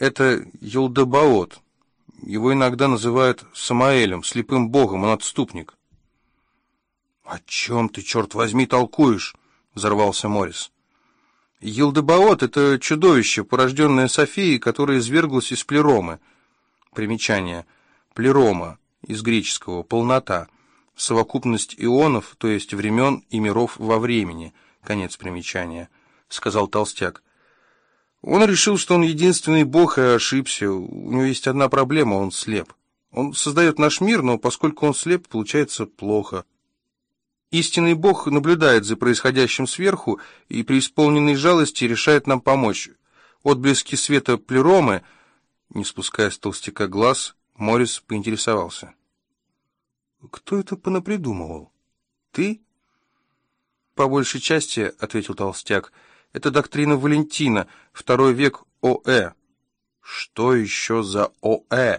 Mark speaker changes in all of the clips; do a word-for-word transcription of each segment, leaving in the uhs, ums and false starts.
Speaker 1: Это Йылдыбаот. Его иногда называют Самаэлем, слепым богом, он отступник. «О чем ты, черт возьми, толкуешь?» — взорвался Морис. Йылдыбаот — это чудовище, порожденное Софией, которое изверглось из Плеромы. Примечание. Плерома, из греческого, полнота, совокупность ионов, то есть времен и миров во времени. Конец примечания, — сказал толстяк. Он решил, что он единственный бог, и ошибся. У него есть одна проблема — он слеп. Он создает наш мир, но поскольку он слеп, получается плохо. Истинный бог наблюдает за происходящим сверху и при исполненной жалости решает нам помочь. Отблески света Плеромы, не спуская с толстяка глаз, Морис поинтересовался. «Кто это понапридумывал? Ты?» «По большей части, — ответил толстяк, — это доктрина Валентина, второй век О.Э. «Что еще за О.Э.?»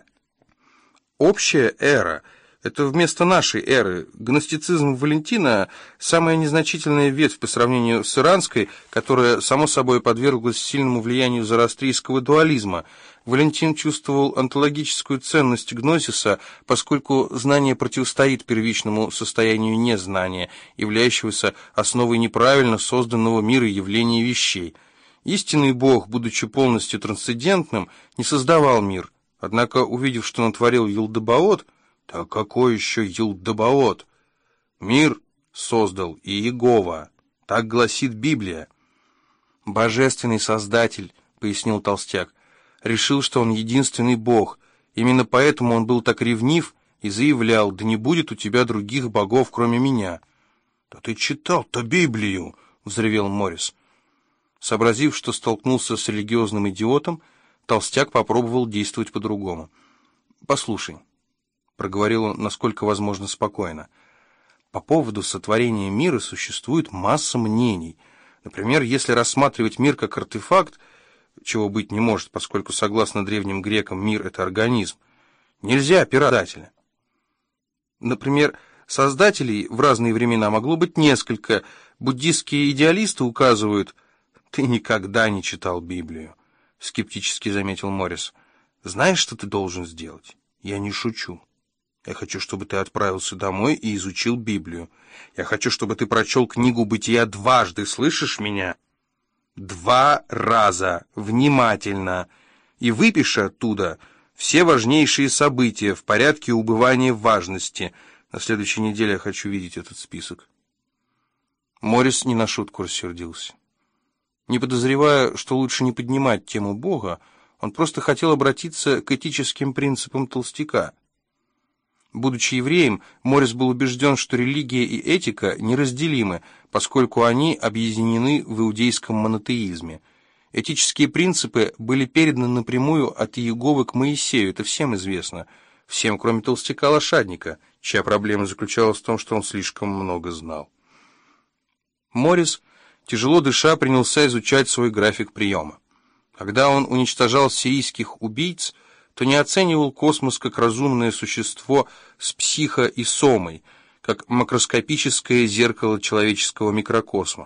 Speaker 1: «Общая эра. Это вместо нашей эры. Гностицизм Валентина — самая незначительная ветвь по сравнению с иранской, которая, само собой, подверглась сильному влиянию зороастрийского дуализма. Валентин чувствовал онтологическую ценность гносиса, поскольку знание противостоит первичному состоянию незнания, являющегося основой неправильно созданного мира явления вещей. Истинный Бог, будучи полностью трансцендентным, не создавал мир. Однако, увидев, что натворил Йылдыбаот, «Так какой еще Йылдыбаот? Мир создал и Иегова, так гласит Библия». «Божественный Создатель», — пояснил толстяк, — решил, что он единственный Бог. Именно поэтому он был так ревнив и заявлял: «Да не будет у тебя других богов, кроме меня». «Да ты читал-то Библию!» — взревел Морис. Сообразив, что столкнулся с религиозным идиотом, толстяк попробовал действовать по-другому. «Послушай», — проговорил он, насколько возможно, спокойно, — «по поводу сотворения мира существует масса мнений. Например, если рассматривать мир как артефакт, чего быть не может, поскольку, согласно древним грекам, мир — это организм, нельзя пиратателя. Например, создателей в разные времена могло быть несколько. Буддистские идеалисты указывают...» «Ты никогда не читал Библию», — скептически заметил Морис. «Знаешь, что ты должен сделать? Я не шучу. Я хочу, чтобы ты отправился домой и изучил Библию. Я хочу, чтобы ты прочел книгу «Бытия» дважды, слышишь меня? Два раза, внимательно, и выпиши оттуда все важнейшие события в порядке убывания важности. На следующей неделе я хочу видеть этот список». Морис не на шутку рассердился. Не подозревая, что лучше не поднимать тему Бога, он просто хотел обратиться к этическим принципам толстяка. Будучи евреем, Морис был убежден, что религия и этика неразделимы, поскольку они объединены в иудейском монотеизме. Этические принципы были переданы напрямую от Иеговы к Моисею, это всем известно, всем, кроме толстяка-лошадника, чья проблема заключалась в том, что он слишком много знал. Морис, тяжело дыша, принялся изучать свой график приема. Когда он уничтожал сирийских убийц, то не оценивал космос как разумное существо с психо и сомой, как макроскопическое зеркало человеческого микрокосма.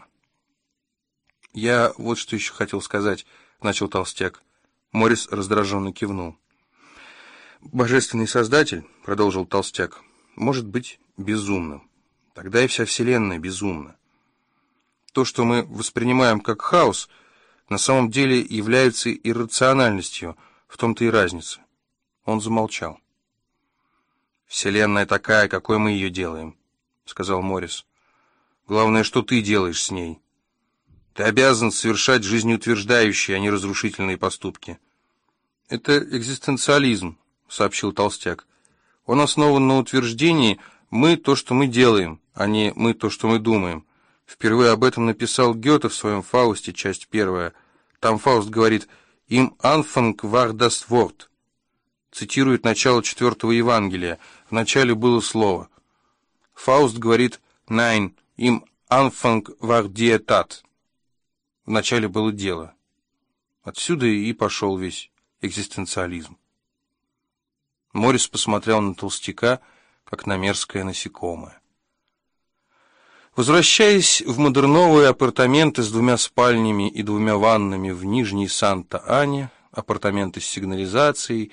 Speaker 1: «Я вот что еще хотел сказать», — начал толстяк. Морис раздраженно кивнул. «Божественный Создатель, — продолжил толстяк, — может быть безумным. Тогда и вся Вселенная безумна. То, что мы воспринимаем как хаос, на самом деле является иррациональностью, в том-то и разница». Он замолчал. «Вселенная такая, какой мы ее делаем», — сказал Морис. «Главное, что ты делаешь с ней. Ты обязан совершать жизнеутверждающие, а не разрушительные поступки». «Это экзистенциализм», — сообщил толстяк. «Он основан на утверждении «мы то, что мы делаем», а не «мы то, что мы думаем». Впервые об этом написал Гёте в своем «Фаусте», часть первая. Там Фауст говорит «Im Anfang war das Wort», цитирует начало четвертого Евангелия. В начале было слово. Фауст говорит «Nein, im Anfang war die Tat». В начале было дело. Отсюда и пошел весь экзистенциализм. Морис посмотрел на толстяка, как на мерзкое насекомое. Возвращаясь в модерновые апартаменты с двумя спальнями и двумя ваннами в Нижней Санта-Ане, апартаменты с сигнализацией,